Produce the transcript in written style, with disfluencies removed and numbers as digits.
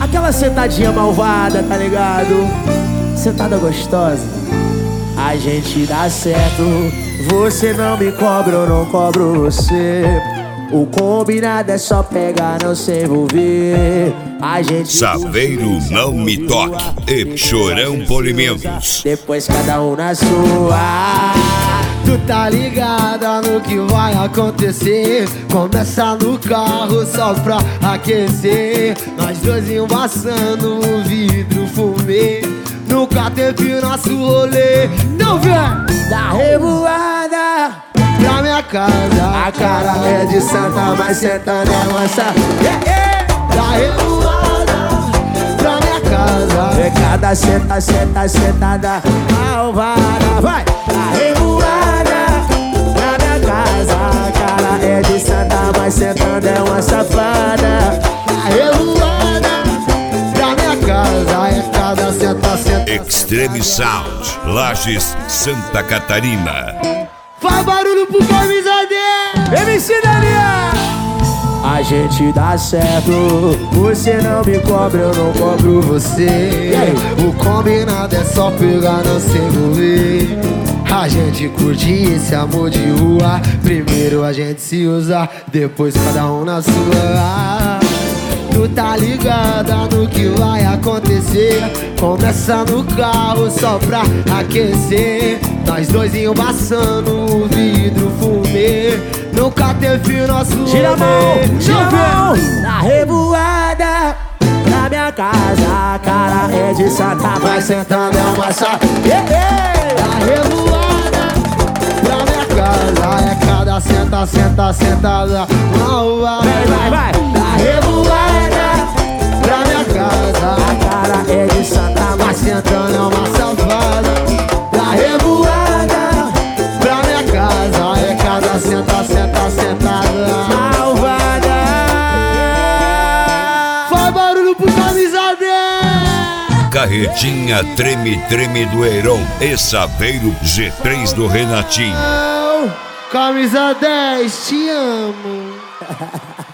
Aquela sentadinha malvada, tá ligado? Sentada gostosa. A gente dá certo. Você não me cobra, eu não cobro você. O combinado é só pegar, não se envolver. A gente Saveiro Não Me Toque e Chorão Polimentos. depois cada um na sua. Tu tá ligada no que vai acontecer. Começa no carro só pra aquecer. Nós dois embaçando o vidro fumê. Nunca teve nosso rolê. Não vem! Da revoada Pra minha casa. a cara é de santa, mas sentando é mansa. Da revoada pra minha casa. É cada sentada malvada. Vai! Da revoada na minha casa. A cara é de santa, mas sentando é uma safada. Da revoada pra minha casa. É cada senta. Extreme Sound, Lages, Santa Catarina. Faz barulho pro camisa dele. MC Daniel! A gente dá certo. Você não me cobra, eu não cobro você. O combinado é só pegar, não se envolver. A gente curte esse amor de rua. Primeiro a gente se usa, depois cada um na sua. Tu tá ligada no que vai acontecer. Começa no carro só pra aquecer. Nós dois embaçando o vidro fumê. Nunca teve nosso Gira a mão, gira a rolê. mão. Na revoada na minha casa. A cara é de santa, vai sentando é uma safada. Da revoada pra minha casa. É cada sentada malvada. Vai! Da revoada pra minha casa. A cara é de santa, Mas mas sentando é uma safada. Da revoada pra minha casa. É cada sentada malvada. Faz barulho pro camisa dele. Carretinha Treme do Heron e Saveiro G3 do Renatinho. Camisa 10, te amo.